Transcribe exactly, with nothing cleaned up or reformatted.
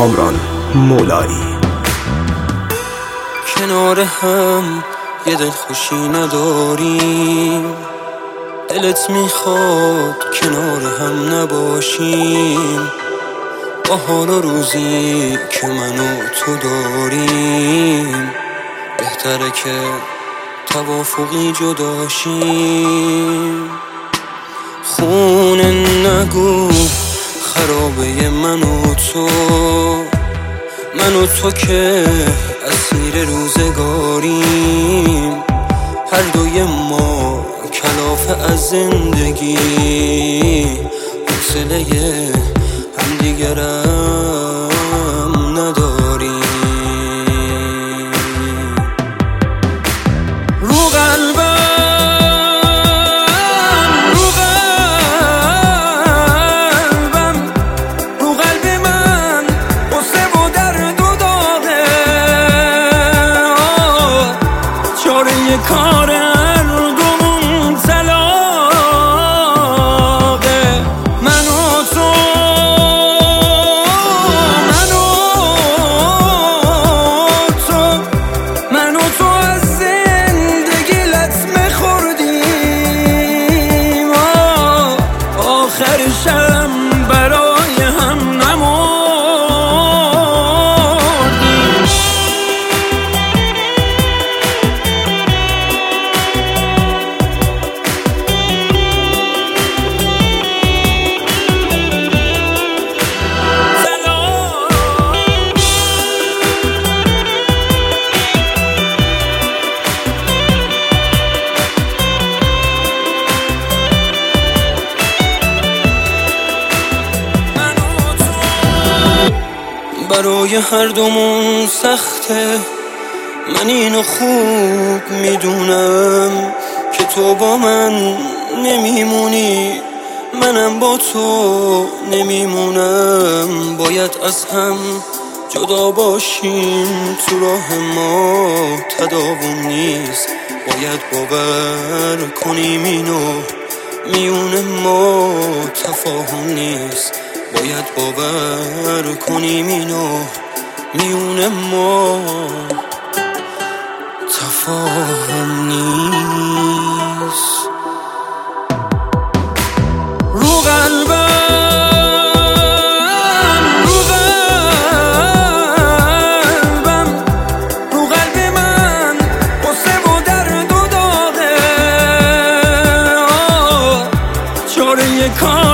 کامران مولایی. کنار هم یه دل خوشی نداریم، دلت میخواد کنار هم نباشیم. با حال و روزی که من و تو داریم، بهتره که توافقی جداشیم. خونه نگو خرابه من و تو، من و تو که اسیر روزگاریم. هر دوی ما کلافه از زندگی، حوصله همدیگرم نداریم. رو قلبم رو قلبم رو قلب من قصه و درد و داغه. چاره کار هر دومون طلاقه. من و تو من و تو من و تو از زندگی لطمه خوردیم. آخرشم برای هم نمردیم. برای هر دومون سخته، من اینو خوب میدونم که تو با من نمیمونی، منم با تو نمیمونم. باید از هم جدا باشیم، تو راه ما تداوم نیست. باید باور کنیم اینو، میون ما تفاهم نیست. باید باور کنیم اینو، میون ما تفاهم نیست. رو قلبم رو قلبم رو قلب من قصه و درد و داغه. چاره کار